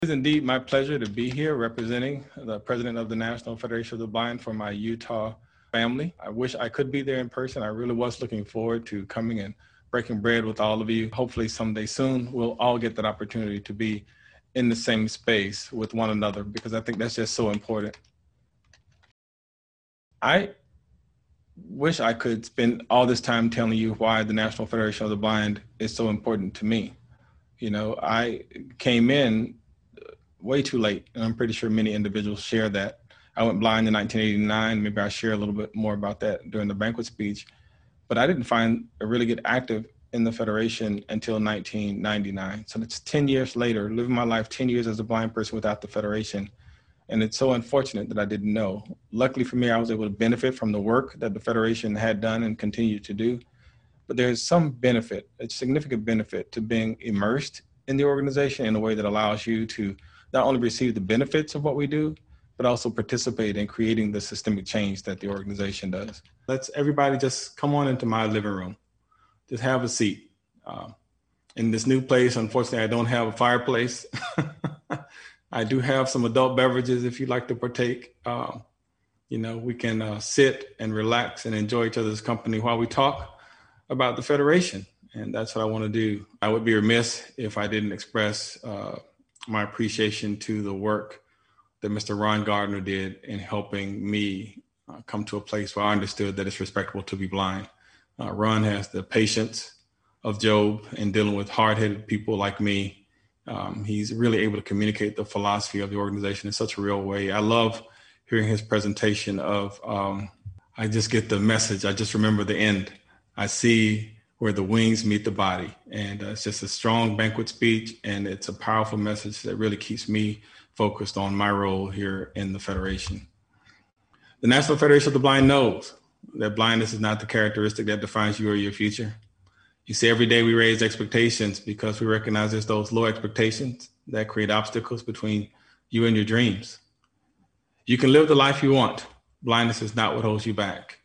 It is indeed my pleasure to be here representing the president of the National Federation of the Blind for my Utah family. I wish I could be there in person. I really was looking forward to coming and breaking bread with all of you. Hopefully someday soon we'll all get that opportunity to be in the same space with one another, because I think that's just so important. I wish I could spend all this time telling you why the National Federation of the Blind is so important to me. You know, I came in way too late, and I'm pretty sure many individuals share that. I went blind in 1989. Maybe I'll share a little bit more about that during the banquet speech. But I didn't find a really get active in the Federation until 1999. So it's 10 years later, living my life 10 years as a blind person without the Federation. And it's so unfortunate that I didn't know. Luckily for me, I was able to benefit from the work that the Federation had done and continued to do. But there's some benefit, a significant benefit to being immersed in the organization in a way that allows you to not only receive the benefits of what we do, but also participate in creating the systemic change that the organization does. Let's everybody just come on into my living room. Just have a seat. In this new place, unfortunately, I don't have a fireplace. I do have some adult beverages if you'd like to partake. We can sit and relax and enjoy each other's company while we talk about the Federation. And that's what I want to do. I would be remiss if I didn't express my appreciation to the work that Mr. Ron Gardner did in helping me come to a place where I understood that it's respectable to be blind. Ron has the patience of Job in dealing with hard-headed people like me. He's really able to communicate the philosophy of the organization in such a real way. I love hearing his presentation of, I just get the message. I just remember the end. I see where the wings meet the body. And it's just a strong banquet speech, and it's a powerful message that really keeps me focused on my role here in the Federation. The National Federation of the Blind knows that blindness is not the characteristic that defines you or your future. You see, every day we raise expectations because we recognize there's those low expectations that create obstacles between you and your dreams. You can live the life you want. Blindness is not what holds you back.